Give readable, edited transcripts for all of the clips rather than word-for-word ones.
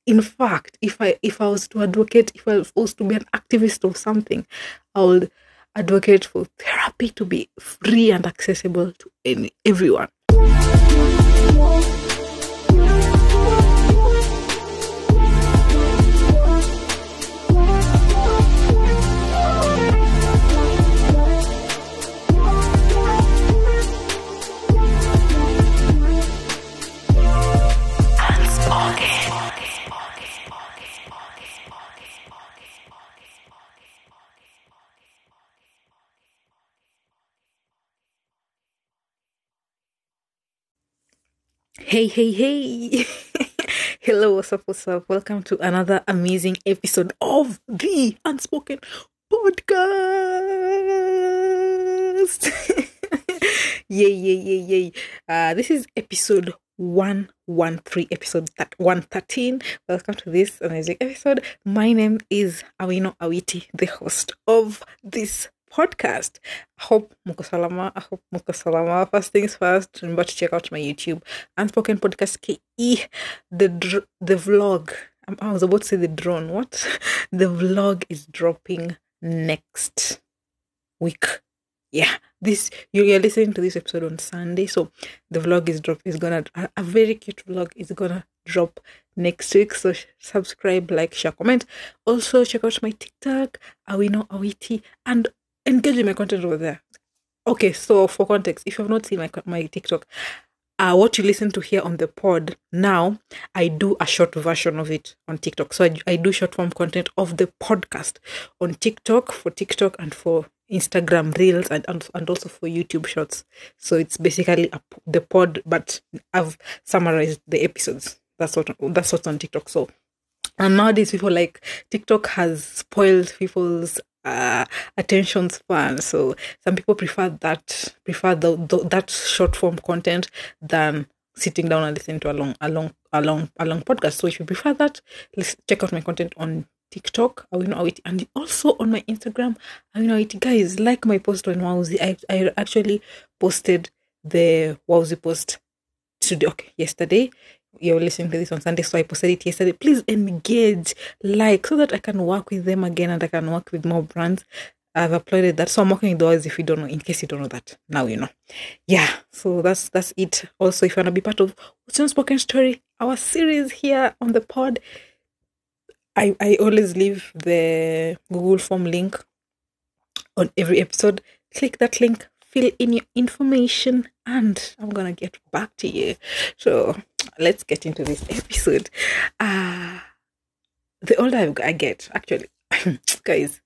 In fact, if I was to advocate, if I was to be an activist of something, I would advocate for therapy to be free and accessible to everyone. Hey. Hello, what's up? Welcome to another amazing episode of the Unspoken Podcast. Yay. This is episode 113, episode 113. Welcome to this amazing episode. My name is Awino Awiti, the host of this podcast. I hope muko salama. First things first, remember to check out my YouTube Unspoken Podcast KE. The vlog. I was about to say the drone. What? The vlog is dropping next week. Yeah, you're listening to this episode on Sunday, so the vlog is gonna a very cute vlog is gonna drop next week. So subscribe, like, share, comment. Also check out my TikTok, Awino Awiti, and engage in my content over there. Okay, so for context, if you have not seen my TikTok, what you listen to here on the pod now, I do a short version of it on TikTok. So I do short form content of the podcast on TikTok, for TikTok and for Instagram Reels and also for YouTube Shorts. So it's basically the pod, but I've summarized the episodes. That's what's on TikTok. So, and nowadays people like TikTok has spoiled people's attention span. So some people prefer that short form content than sitting down and listening to a long podcast. So if you prefer that, let's check out my content on TikTok, Awino Awiti, and also on my Instagram, Awino Awiti. Guys, like my post on Wowzy. I actually posted the Wowzy post yesterday. You're listening to this on Sunday, so I posted it yesterday. Please engage, like, so that I can work with them again and I can work with more brands. I've uploaded that, so I'm working with those. If you don't know, in case you don't know that, now you know. Yeah, so that's it. Also, if you want to be part of What's Unspoken Story, our series here on the pod, I always leave the Google form link on every episode. Click that link, fill in your information, and I'm gonna get back to you. So let's get into this episode. The older I get, actually, guys,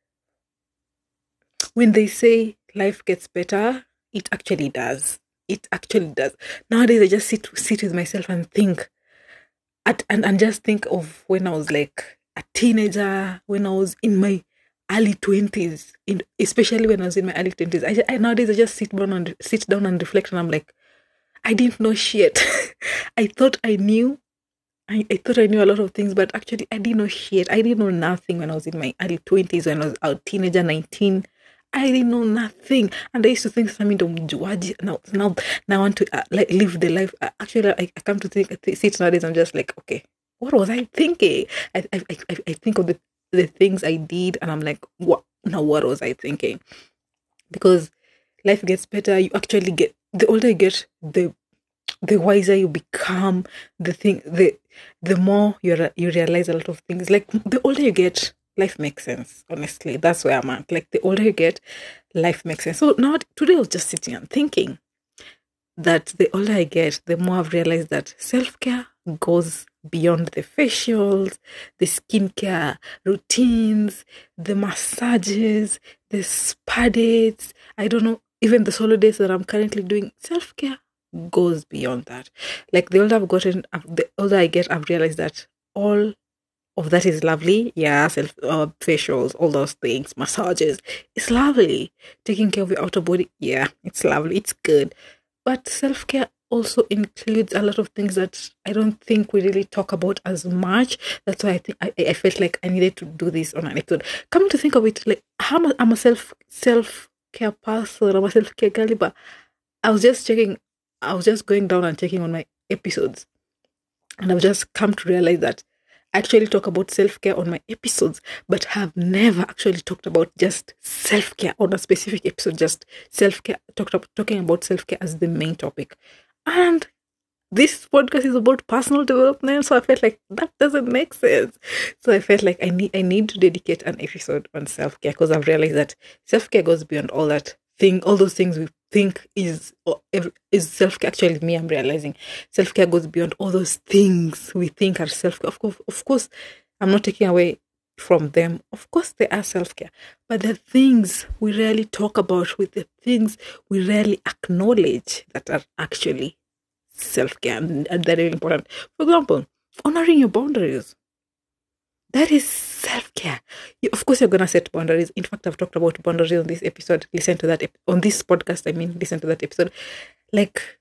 when they say life gets better, it actually does. Nowadays, I just sit with myself and think, and just think of when I was like a teenager, when I was in my early 20s, especially when I was in my early 20s. I nowadays I just sit down and reflect, and I'm like, I didn't know shit. I thought I knew. I thought I knew a lot of things, but actually I didn't know shit. I didn't know nothing when I was in my early 20s, when I was a teenager, 19. I didn't know nothing, and I used to think something now I want to live the life. Actually, I come to sit nowadays. I'm just like, okay, what was I thinking? I think of the things I did, and I'm like, what was I thinking? Because life gets better. You actually get, the older you get, the wiser you become. The more you realize a lot of things. Like, the older you get, life makes sense. Honestly, that's where I'm at. Like, the older you get, life makes sense. So now today I was just sitting and thinking that the older I get, the more I've realized that self-care goes beyond the facials, the skincare routines, the massages, the spa dates. I don't know, even the solo days that I'm currently doing. Self-care goes beyond that. Like, the older I get, I've realized that all of that is lovely. Yeah, facials, all those things, massages, it's lovely. Taking care of your outer body, yeah, it's lovely, it's good. But self-care also includes a lot of things that I don't think we really talk about as much. That's why I think I felt like I needed to do this on an episode. Coming to think of it, like, I'm a self-care person, I'm a self-care girl, but I was just going down and checking on my episodes, and I've just come to realize that actually talk about self-care on my episodes, but have never actually talked about just self-care on a specific episode, just self-care, talking about self-care as the main topic. And this podcast is about personal development, so I felt like that doesn't make sense. So I felt like I need to dedicate an episode on self-care, because I've realized that self-care goes beyond all those things we think is self-care. Actually, me, I'm realizing self-care goes beyond all those things we think are self-care. Of course, I'm not taking away from them. Of course, they are self-care, but the things we rarely talk about, with the things we rarely acknowledge, that are actually self-care, and they're really important. For example, honoring your boundaries. That is self-care. Of course, you're gonna set boundaries. In fact, I've talked about boundaries on this episode. Listen to that on this podcast. I mean, listen to that episode. Like,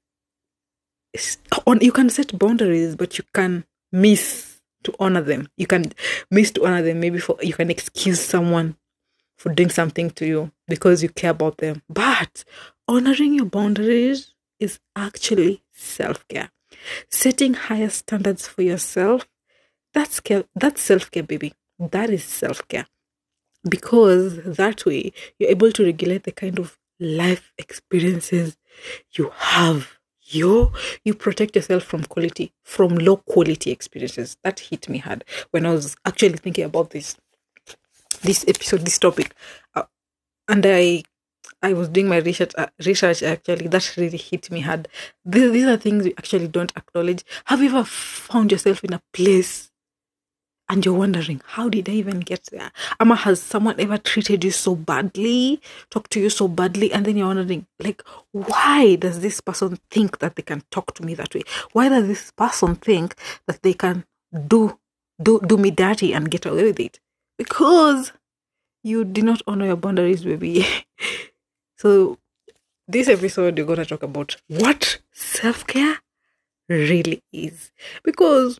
you can set boundaries, but you can miss to honor them. You can miss to honor them. Maybe you can excuse someone for doing something to you because you care about them. But honoring your boundaries is actually self-care. Setting higher standards for yourself, that's self-care, baby. That is self-care. Because that way you're able to regulate the kind of life experiences you have. You protect yourself from low quality experiences. That hit me hard when I was actually thinking about this episode, this topic. And I was doing my research actually. That really hit me hard. These are things we actually don't acknowledge. Have you ever found yourself in a place and you're wondering, how did I even get there? Ama, has someone ever treated you so badly, talked to you so badly, and then you're wondering, like, why does this person think that they can talk to me that way? Why does this person think that they can do me dirty and get away with it? Because you did not honor your boundaries, baby. So this episode, you're gonna talk about what self-care really is, because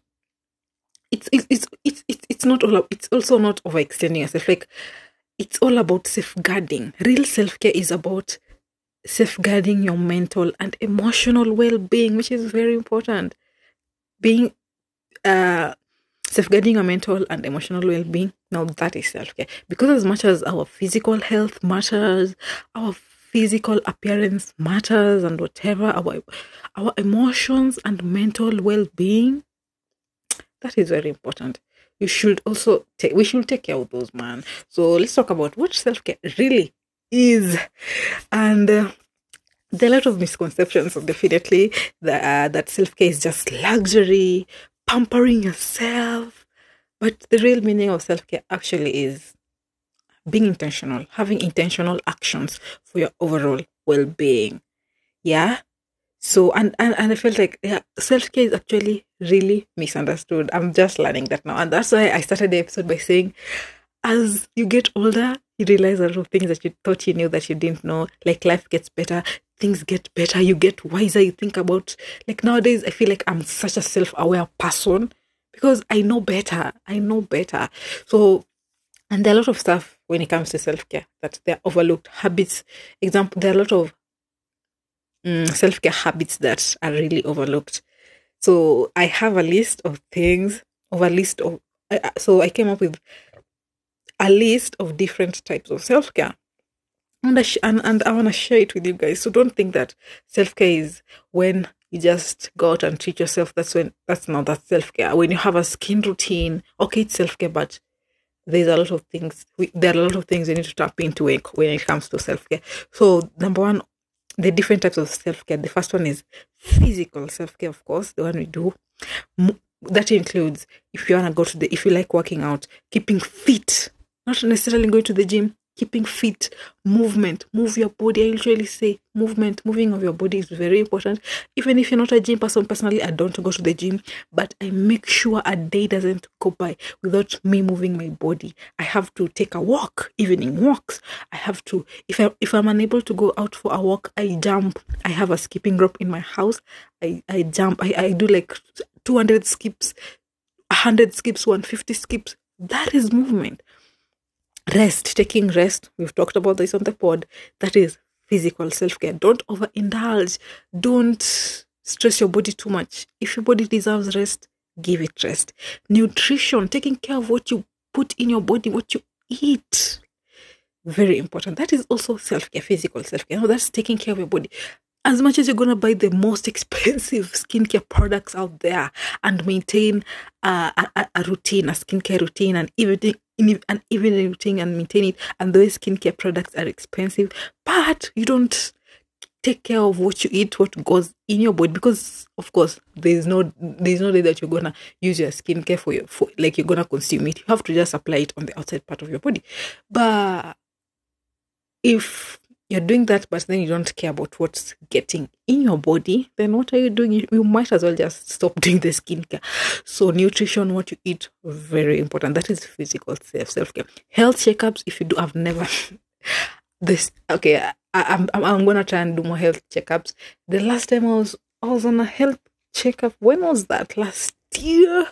it's not all. It's also not overextending yourself. Like, it's all about safeguarding. Real self-care is about safeguarding your mental and emotional well-being, which is very important. Being safeguarding your mental and emotional well-being. Now that is self-care, because as much as our physical health matters, our physical appearance matters, and whatever, our emotions and mental well-being, that is very important. We should take care of those, man. So let's talk about what self-care really is. And there are a lot of misconceptions, definitely, that self-care is just luxury, pampering yourself. But the real meaning of self-care actually is being intentional, having intentional actions for your overall well-being. Yeah. So, and I felt like, yeah, self-care is actually really misunderstood. I'm just learning that now. And that's why I started the episode by saying, as you get older, you realize a lot of things that you thought you knew that you didn't know. Like, life gets better, things get better, you get wiser, you think about, like, nowadays, I feel like I'm such a self-aware person because I know better. So, and there are a lot of stuff when it comes to self-care that they're overlooked. Habits, example, there are a lot of self-care habits that are really overlooked. So I have a list of things, so I came up with a list of different types of self-care. And I want to share it with you guys. So don't think that self-care is when you just go out and treat yourself. That's self-care. When you have a skin routine, okay, it's self-care, but there's a lot of things. There are a lot of things you need to tap into when it comes to self-care. So number one, the different types of self-care. The first one is physical self-care, of course, the one we do. That includes, if you like working out, keeping fit, not necessarily going to the gym, keeping fit, movement, move your body. I usually say moving of your body is very important. Even if you're not a gym person, personally, I don't go to the gym, but I make sure a day doesn't go by without me moving my body. I have to take a walk, evening walks. I have to, if I'm unable to go out for a walk, I jump. I have a skipping rope in my house. I jump. I do like 200 skips, 100 skips, 150 skips. That is movement. Taking rest. We've talked about this on the pod. That is physical self-care. Don't overindulge. Don't stress your body too much. If your body deserves rest, give it rest. Nutrition, taking care of what you put in your body, what you eat. Very important. That is also self-care, physical self-care. No, that's taking care of your body. As much as you're going to buy the most expensive skincare products out there and maintain a routine, a skincare routine, and even a routine and maintain it, and those skincare products are expensive, but you don't take care of what you eat, what goes in your body, because of course there's no day that you're gonna use your skincare for like you're gonna consume it. You have to just apply it on the outside part of your body. But if you're doing that, but then you don't care about what's getting in your body, then what are you doing? You might as well just stop doing the skincare. So nutrition, what you eat, very important. That is physical self-care. Health checkups, if you do, I've never this okay. I'm gonna try and do more health checkups. The last time I was on a health checkup. When was that? Last year,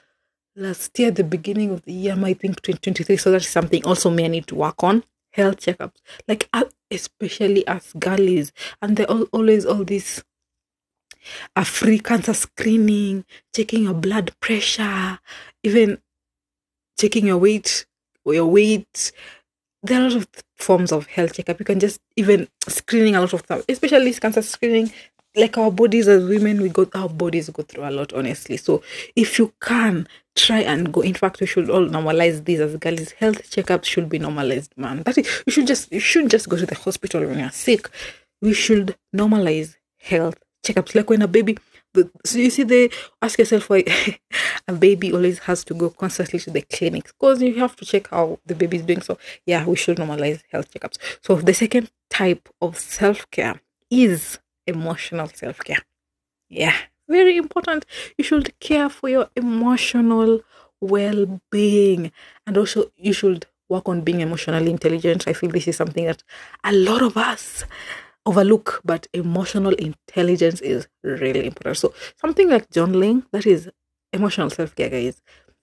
the beginning of the year, I think 2023. So that's something also me I need to work on. Health checkups, like especially as girlies, and there are always all this free cancer screening, checking your blood pressure, even checking your weight. There are a lot of forms of health checkup. You can just even screening a lot of stuff, especially cancer screening. Like our bodies as women, our bodies go through a lot, honestly. So if you can try and go, in fact, we should all normalize this as girls. Health checkups should be normalized, man. That is, you should just go to the hospital when you're sick. We should normalize health checkups. Like when a baby, so you see, they ask yourself why a baby always has to go constantly to the clinic, because you have to check how the baby is doing. So yeah, we should normalize health checkups. So the second type of self-care is emotional self-care. Yeah, very important. You should care for your emotional well-being, and also you should work on being emotionally intelligent. I feel this is something that a lot of us overlook, but emotional intelligence is really important. So something like journaling, that is emotional self-care, guys.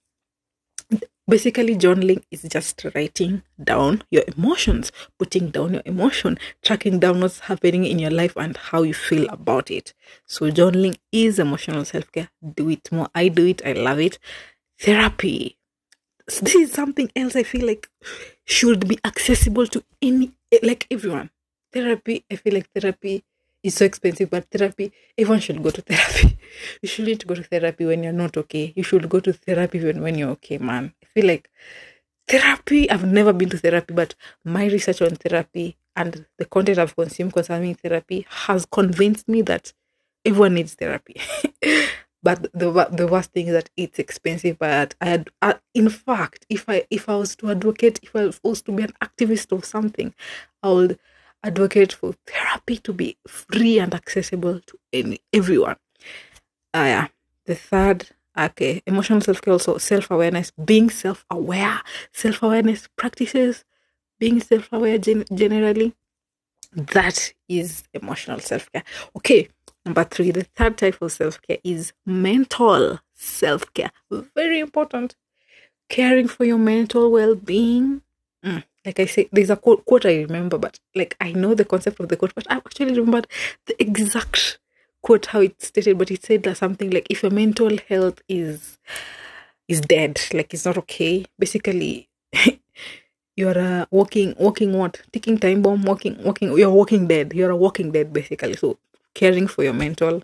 Basically, journaling is just writing down your emotions, putting down your emotion, tracking down what's happening in your life and how you feel about it. So journaling is emotional self-care. Do it more. I do it. I love it. Therapy. So this is something else I feel like should be accessible to everyone. Therapy, I feel like therapy is so expensive, but everyone should go to therapy. You shouldn't go to therapy when you're not okay. You should go to therapy when you're okay, man. I feel like therapy, I've never been to therapy, but my research on therapy and the content I've consumed concerning therapy has convinced me that everyone needs therapy. But the worst thing is that it's expensive. But in fact, if I was to advocate, if I was to be an activist of something, I would advocate for therapy to be free and accessible to everyone. Yeah. The third, okay, emotional self-care, also self-awareness, being self-aware, self-awareness practices, being self-aware generally, that is emotional self-care. Okay, number 3, the third type of self-care is mental self-care. Very important. Caring for your mental well-being. Like I say, there's a quote I remember, but like I know the concept of the quote, but I actually remembered the exact quote, how it stated, but it said that something like, if your mental health is dead, like it's not okay, basically you're a walking what? Ticking time bomb, you're walking dead. You're a walking dead, basically. So caring for your mental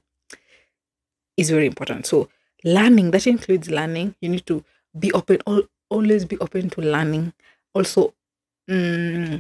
is very important. So learning, that includes learning. You need to be open, always be open to learning. Also, and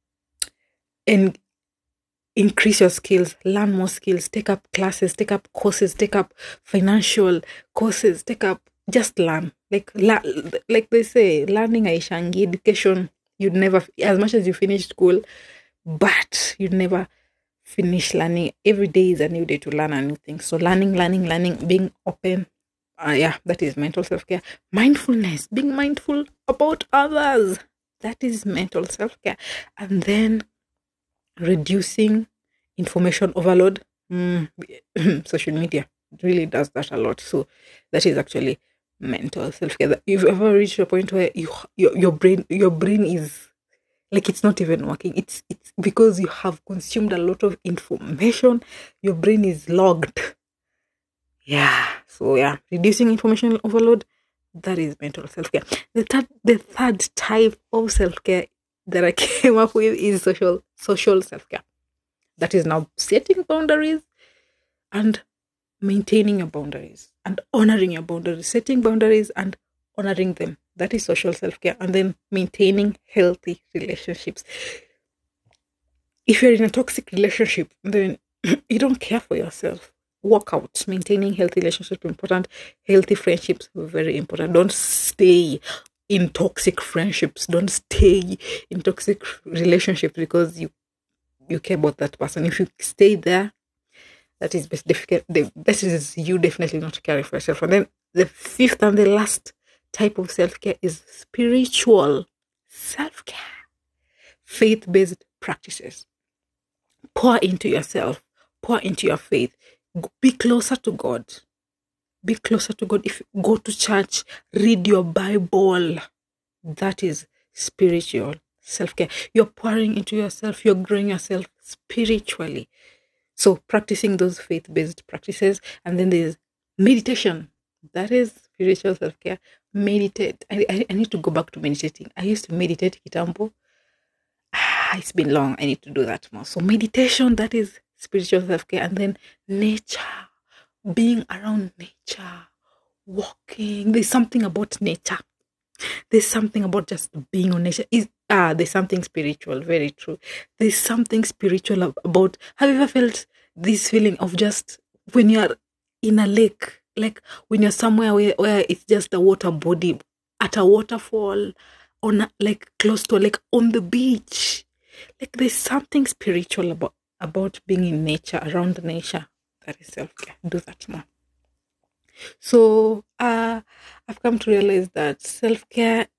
increase your skills, learn more skills, take up classes, take up courses, take up financial courses, just learn. Like they say, learning aishangi, education, you'd never, as much as you finish school, but you'd never finish learning. Every day is a new day to learn a new thing. So learning, being open. That is mental self-care. Mindfulness, being mindful about others. That is mental self-care. And then reducing information overload. Social media really does that a lot. So that is actually mental self-care. You've ever reached a point where your brain is like, it's not even working. It's because you have consumed a lot of information. Your brain is logged. So reducing information overload, that is mental self-care. The third type of self-care that I came up with is social self-care. That is now setting boundaries and maintaining your boundaries and honoring your boundaries, setting boundaries and honoring them. That is social self-care. And then maintaining healthy relationships. If you're in a toxic relationship, then you don't care for yourself. Walk out. Maintaining healthy relationships important. Healthy friendships very important. Don't stay in toxic friendships. Don't stay in toxic relationships because you care about that person. If you stay there, that is difficult. That is you definitely not caring for yourself. And then the fifth and the last type of self-care is spiritual self-care. Faith-based practices. Pour into yourself. Pour into your faith. Be closer to God. Be closer to God. If you go to church, read your Bible. That is spiritual self-care. You're pouring into yourself. You're growing yourself spiritually. So practicing those faith-based practices. And then there's meditation. That is spiritual self-care. Meditate. I need to go back to meditating. I used to meditate kitambo. It's been long. I need to do that more. So meditation, that is spiritual self-care. And then nature. Being around nature. Walking. There's something about nature. There's something about just being on nature. There's something spiritual. Very true. There's something spiritual about. Have you ever felt this feeling of just when you're in a lake, like when you're somewhere where it's just a water body, at a waterfall, like close to a lake, on the beach. Like there's something spiritual about being in nature, around nature. That is self-care. Do that more. So I've come to realize that self-care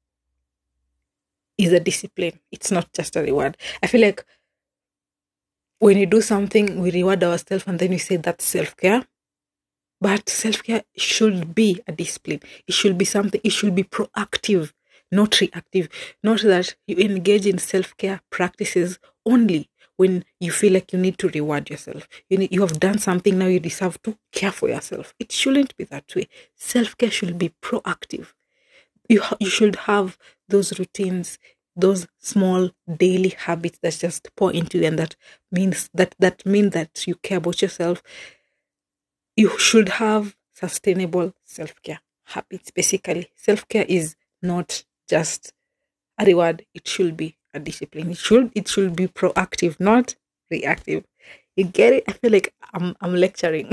is a discipline. It's not just a reward. I feel like when you do something, we reward ourselves and then we say that's self-care. But self-care should be a discipline. It should be something, it should be proactive, not reactive. Not that you engage in self-care practices only when you feel like you need to reward yourself. You have done something, now you deserve to care for yourself. It shouldn't be that way. Self-care should be proactive. You should have those routines, those small daily habits that just pour into you, and that mean that you care about yourself. You should have sustainable self-care habits. Basically, self-care is not just a reward. It should be a discipline. It should be proactive, not reactive. You get it? I feel like I'm lecturing.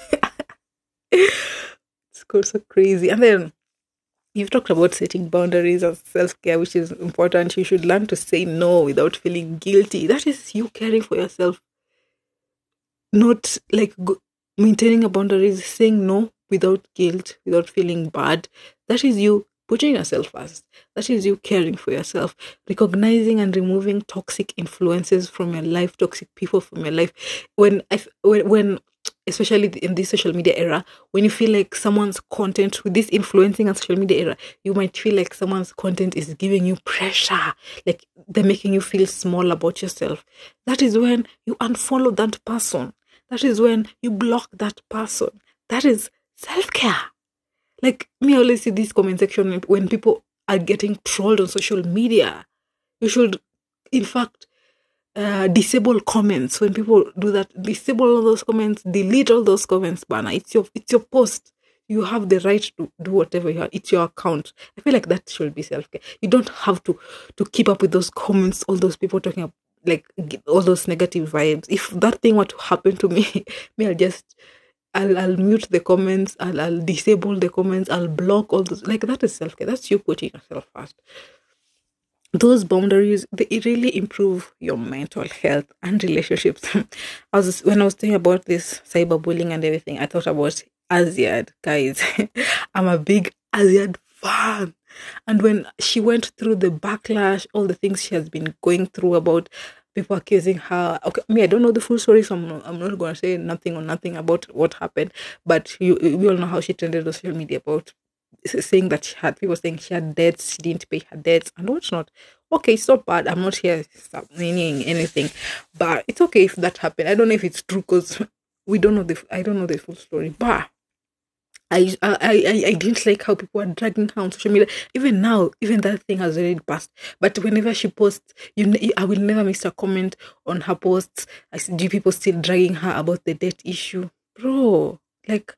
It's so crazy. And then you've talked about setting boundaries and self-care, which is important. You should learn to say no without feeling guilty. That is you caring for yourself. Not like maintaining a boundary is saying no without guilt, without feeling bad. That is you putting yourself first. That is you caring for yourself. Recognizing and removing toxic influences from your life, toxic people from your life. When especially in this social media era, when you feel like someone's content with this influencing and social media era, you might feel like someone's content is giving you pressure, like they're making you feel small about yourself. That is when you unfollow that person. That is when you block that person. That is self-care. Like me, I always see this comment section when people are getting trolled on social media. You should, in fact, disable comments. When people do that, disable all those comments, delete all those comments, banner. It's your post. You have the right to do whatever you want. It's your account. I feel like that should be self-care. You don't have to keep up with those comments, all those people talking about, like all those negative vibes. If that thing were to happen to me, I'll mute the comments, I'll disable the comments, I'll block all those. Like that is self-care. That's you putting yourself first. Those boundaries, they really improve your mental health and relationships. When I was thinking about this cyberbullying and everything, I thought about Aziad, guys. I'm a big Aziad fan. And when she went through the backlash, all the things she has been going through about people accusing her. Okay, I don't know the full story, so I'm not going to say nothing about what happened. But we all know how she trended on social media about saying that people saying she had debts, she didn't pay her debts, and what's not. Okay, it's not bad. I'm not here meaning anything, but it's okay if that happened. I don't know if it's true because we don't know I don't know the full story, but I didn't like how people are dragging her on social media. Even now, even that thing has already passed. But whenever she posts, I will never miss a comment on her posts. I see people still dragging her about the debt issue, bro. Like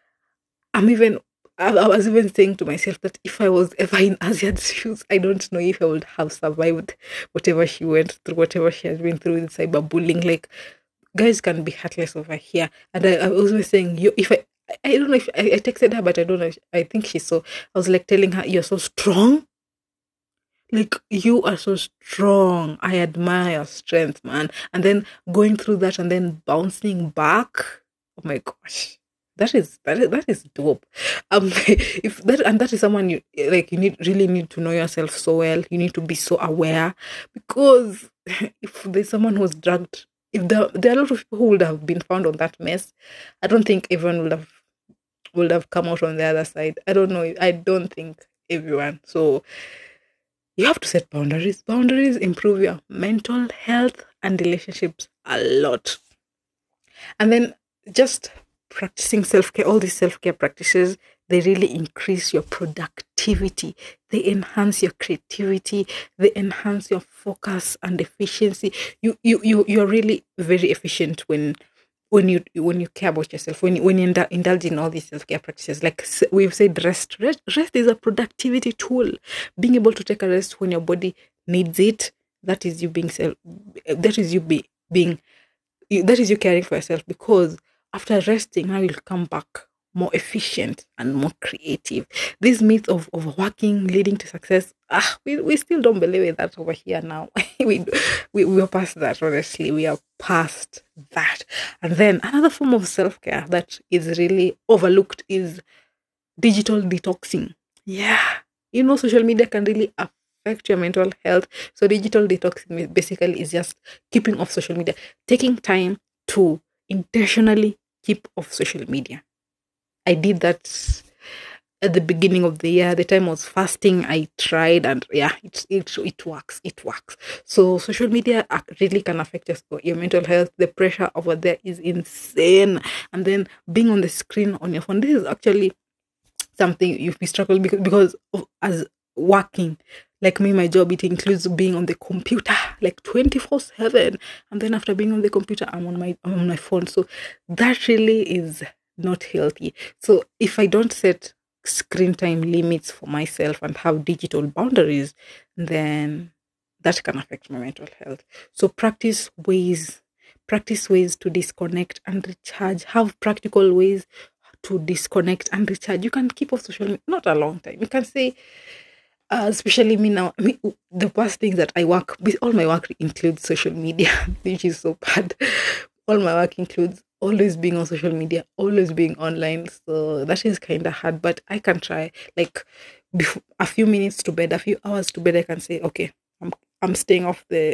I'm even. I was even saying to myself that if I was ever in Asia's shoes, I don't know if I would have survived whatever she went through, whatever she has been through with cyberbullying. Like guys can be heartless over here. And I was always saying, you, if I don't know if I texted her, but I don't know. I think she saw. I was like telling her, "You're so strong. Like you are so strong. I admire your strength, man." And then going through that and then bouncing back. Oh my gosh, that is dope. If that and that is someone you like, you need to know yourself so well. You need to be so aware because if there's someone who's drugged, if there are a lot of people who would have been found on that mess, I don't think everyone would have come out on the other side. I don't know. I don't think everyone. So you have to set boundaries. Boundaries improve your mental health and relationships a lot. And then just practicing self care, all these self care practices, they really increase your productivity. They enhance your creativity. They enhance your focus and efficiency. You're really very efficient when you care about yourself, when you indulge in all these self care practices. Like we've said, rest is a productivity tool. Being able to take a rest when your body needs it, that is you being self. That is you being that is you caring for yourself, because after resting now you'll come back more efficient and more creative. These myths of working leading to success, we still don't believe in that over here now. We are past that. Honestly, we are past that. And then another form of self-care that is really overlooked is digital detoxing. Yeah, social media can really affect your mental health. So digital detoxing basically is just keeping off social media, taking time to intentionally keep off social media. I did that at the beginning of the year. The time I was fasting, I tried, and yeah, it works. It works. So social media really can affect your mental health. The pressure over there is insane, and then being on the screen on your phone. This is actually something you've been struggling because as working, like me, my job, it includes being on the computer like 24/7, and then after being on the computer, I'm on my phone. So that really is not healthy. So if I don't set screen time limits for myself and have digital boundaries, then that can affect my mental health. So practice ways to disconnect and recharge. Have practical ways to disconnect and recharge. You can keep off social media, not a long time. You can say, especially me now, the worst thing that I work with, all my work includes social media, which is so bad. All my work includes always being on social media, always being online. So that is kind of hard, but I can try. Like a few minutes to bed, a few hours to bed, I can say, okay, I'm staying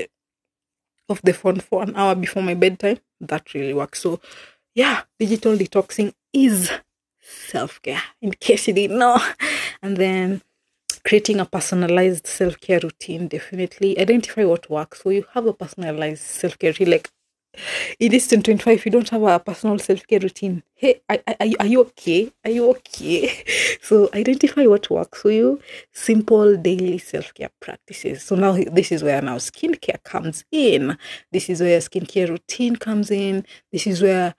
off the phone for an hour before my bedtime. That really works. So yeah, digital detoxing is self-care, in case you didn't know. And then creating a personalized self-care routine. Definitely identify what works. So you have a personalized self-care routine. Like in this 2025, if you don't have a personal self-care routine, hey, are you okay? Are you okay? So identify what works for you. Simple daily self-care practices. So now this is where now skincare comes in. This is where skincare routine comes in. This is where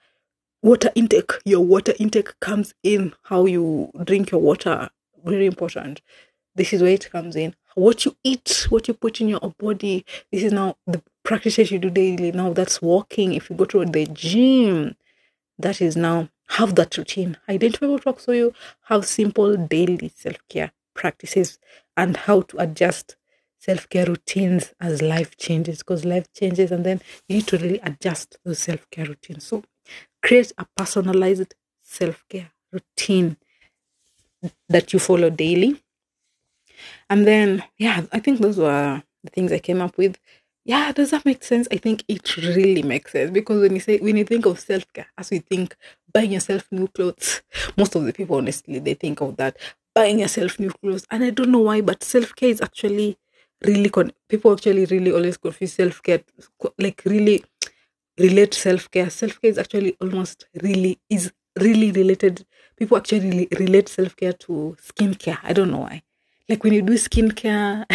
your water intake comes in. How you drink your water, very important. This is where it comes in. What you eat, what you put in your body. This is now the practices you do daily. Now that's walking. If you go to the gym, that is now have that routine. Identify what works for you. Have simple daily self-care practices and how to adjust self-care routines as life changes, because life changes and then you need to really adjust those self-care routines. So create a personalized self-care routine that you follow daily. And then, yeah, I think those were the things I came up with. Yeah, does that make sense? I think it really makes sense, because when you think of self care, as we think buying yourself new clothes, most of the people, honestly, they think of that, buying yourself new clothes. And I don't know why, but self care is actually really people actually really always confuse self care, like really relate self-care. Self-care is actually really related. People actually relate self-care to skincare. I don't know why. Like when you do skincare,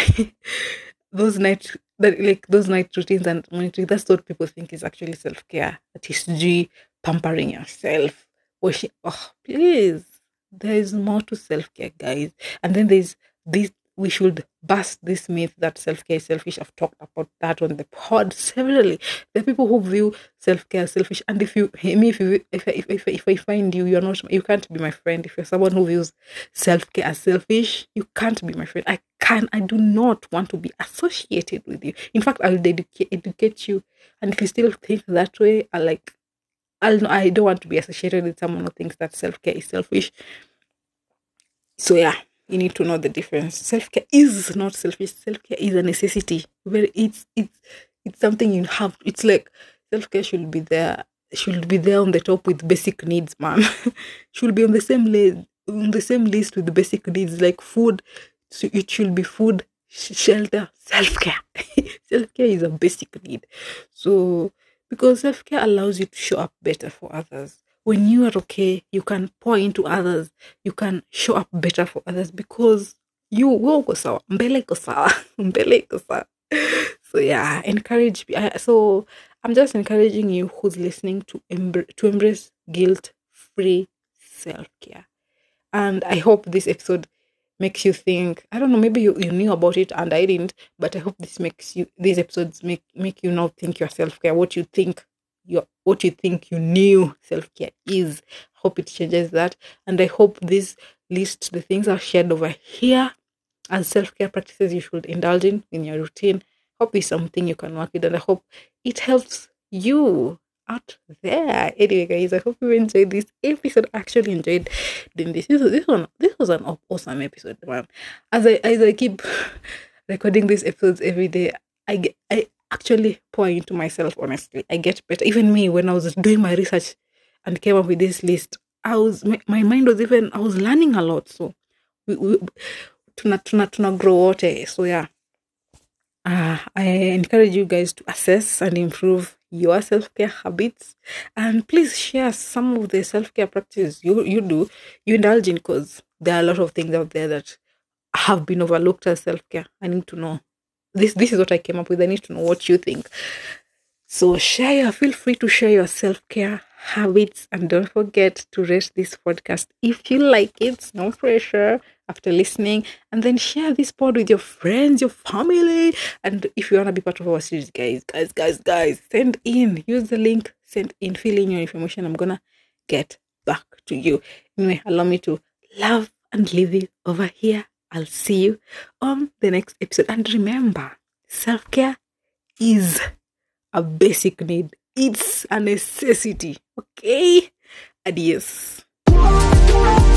those night routines and monitoring, that's what people think is actually self-care. That is pampering yourself. Washing, oh please. There is more to self-care, guys. And then there's this, we should bust this myth that self-care is selfish. I've talked about that on the pod severally. There are people who view self-care as selfish, and if you hear me, if I find you, you're not, you can't be my friend. If you're someone who views self-care as selfish, you can't be my friend. I do not want to be associated with you. In fact, I'll educate you, and if you still think that way, I don't want to be associated with someone who thinks that self-care is selfish. So yeah, you need to know the difference. Self-care is not selfish. Self-care is a necessity. It's something you have. It's like self-care should be there. Should be there on the top with basic needs, man. Should be on the same list with the basic needs like food. So it should be food, shelter, self-care. Self-care is a basic need. So because self-care allows you to show up better for others. When you are okay, you can pour into others. You can show up better for others because you wako sawa, mbele iko sawa, mbele iko sawa. So yeah, so I'm just encouraging you who's listening to embrace guilt-free self-care. And I hope this episode makes you think. I don't know, maybe you knew about it and I didn't, but I hope these episodes make you now think your self-care, what you think you knew self-care is. Hope it changes that. And I hope this list, the things I've shared over here as self-care practices you should indulge in your routine, hope is something you can work with, and I hope it helps you out there. Anyway, guys, I hope you enjoyed this episode. I actually enjoyed doing this. This was an awesome episode, man. As I keep recording these episodes every day, I actually pour into myself. Honestly, I get better. Even me, when I was doing my research and came up with this list, my mind was I was learning a lot. So we tuna grow out. So yeah. I encourage you guys to assess and improve your self-care habits, and please share some of the self-care practices you indulge in, because there are a lot of things out there that have been overlooked as self-care. I need to know. This is what I came up with. I need to know what you think. So feel free to share your self-care habits, and don't forget to rate this podcast if you like it. No pressure after listening, and then share this pod with your friends, your family. And if you want to be part of our series, guys, send in, use the link, send in, fill in your information. I'm gonna get back to you. Anyway, allow me to love and leave you over here. I'll see you on the next episode. And remember, self-care is a basic need. It's a necessity. Okay? Adios.